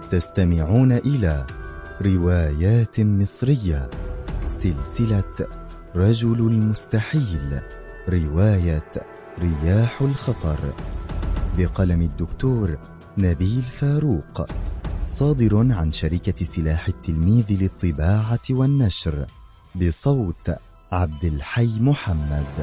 تستمعون إلى روايات مصرية، سلسلة رجل المستحيل، رواية رياح الخطر، بقلم الدكتور نبيل فاروق، صادر عن شركة سلاح التلميذ للطباعة والنشر، بصوت عبد الحي محمد.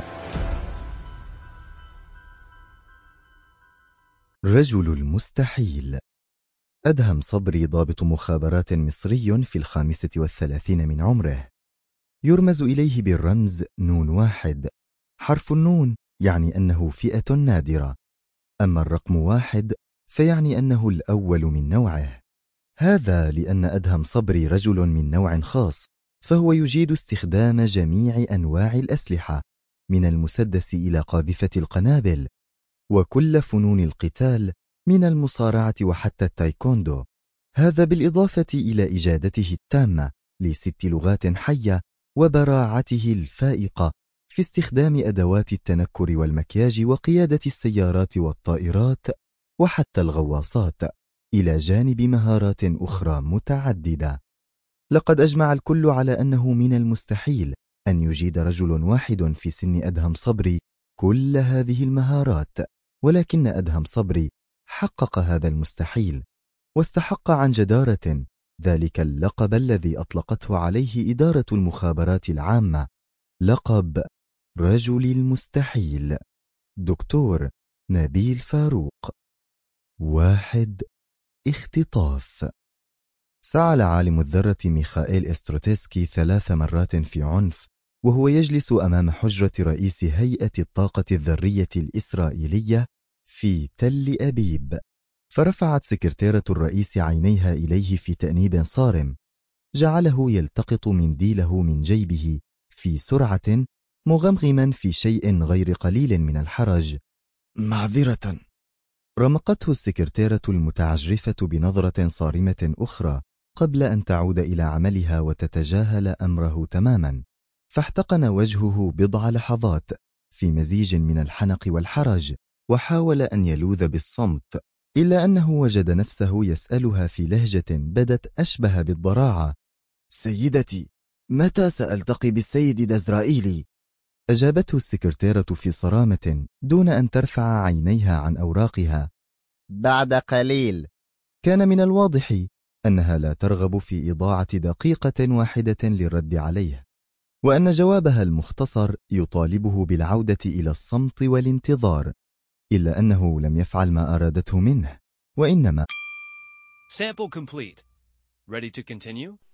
رجل المستحيل. أدهم صبري ضابط مخابرات مصري في 35 من عمره، يرمز إليه بالرمز نون واحد. حرف النون يعني أنه فئة نادرة، أما الرقم 1 فيعني أنه الأول من نوعه. هذا لأن أدهم صبري رجل من نوع خاص، فهو يجيد استخدام جميع أنواع الأسلحة من المسدس إلى قاذفة القنابل، وكل فنون القتال من المصارعة وحتى التايكوندو. هذا بالإضافة إلى إجادته التامة ل6 لغات حية وبراعته الفائقة في استخدام أدوات التنكر والمكياج وقيادة السيارات والطائرات وحتى الغواصات، إلى جانب مهارات أخرى متعددة. لقد أجمع الكل على أنه من المستحيل أن يجيد رجل واحد في سن أدهم صبري كل هذه المهارات، ولكن أدهم صبري حقق هذا المستحيل، واستحق عن جدارة ذلك اللقب الذي أطلقته عليه إدارة المخابرات العامة، لقب رجل المستحيل. دكتور نبيل فاروق. 1. اختطاف. سعى عالم الذرة ميخائيل إستروتسكي 3 مرات في عنف وهو يجلس أمام حجرة رئيس هيئة الطاقة الذرية الإسرائيلية في تل أبيب، فرفعت سكرتيرة الرئيس عينيها إليه في تأنيب صارم، جعله يلتقط منديله من جيبه في سرعة، مغمغما في شيء غير قليل من الحرج. معذرة. رمقته السكرتيرة المتعجرفة بنظرة صارمة أخرى قبل أن تعود إلى عملها وتتجاهل أمره تماما، فاحتقن وجهه بضع لحظات في مزيج من الحنق والحرج، وحاول أن يلوذ بالصمت، إلا أنه وجد نفسه يسألها في لهجة بدت أشبه بالضراعة: سيدتي، متى سألتقي بالسيد دزرائيلي؟ أجابته السكرتيرة في صرامة دون أن ترفع عينيها عن أوراقها: بعد قليل. كان من الواضح أنها لا ترغب في إضاعة دقيقة واحدة للرد عليه، وأن جوابها المختصر يطالبه بالعودة إلى الصمت والانتظار، إلا أنه لم يفعل ما أرادته منه، وإنما Sample complete. Ready to continue?